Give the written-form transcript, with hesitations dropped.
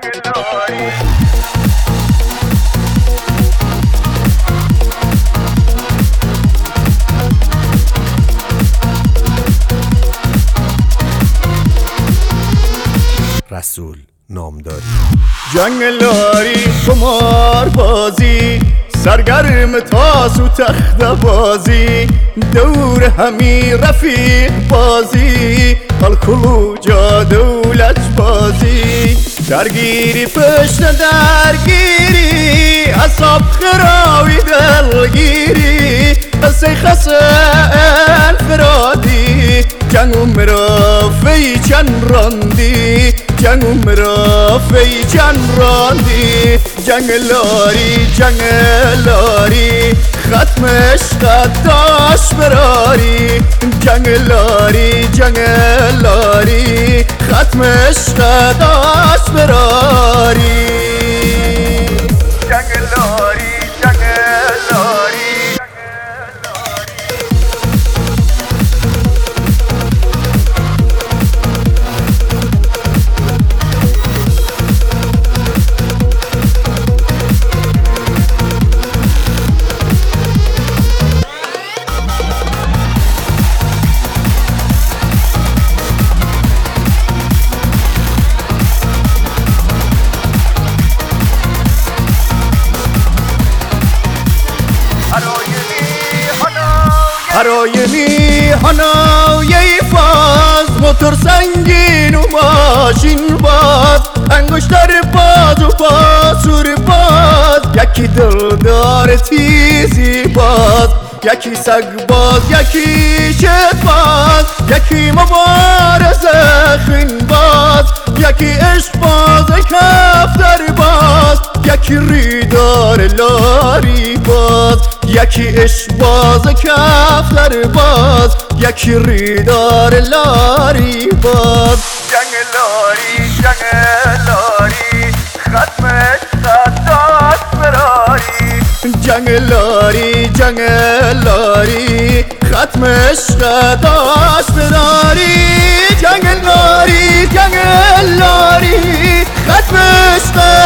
رسول نامداری. جنگ لاری، قمار بازی، سرگرم تاس و تخت بازی، دور همی رفیق بازی، الکل جا دولت بازی، درگیری پشت درگیری، اصاب خراوی دلگیری، قصه خسه انفرادی، جنگ مرافی چند راندی، جنگ مرافی چند راندی، جنگ لاری جنگ لاری، ختمش قداش براری، جنگ لاری جنگ لاری، ختمش قداش براری، جنگ لاری جنگ لاری. هراینی هنایه فاز، موتور سنگین و ماشین باز، انگشتر باز و پاسور باز، یکی دلدار تیزی باز، یکی سگ باز، یکی شت باز، یکی مبارزه خین باز، یکی عشق باز کفتر باز، یکی ریدار لاری باز، یکی عشق باز کفتر باز، یکی ریدار لاری باز، جنگ لاری جنگ لاری، ختمش قداش براری، جنگ لاری جنگ لاری، ختمش قداش براری، جنگ لاری جنگ لاری، ختمش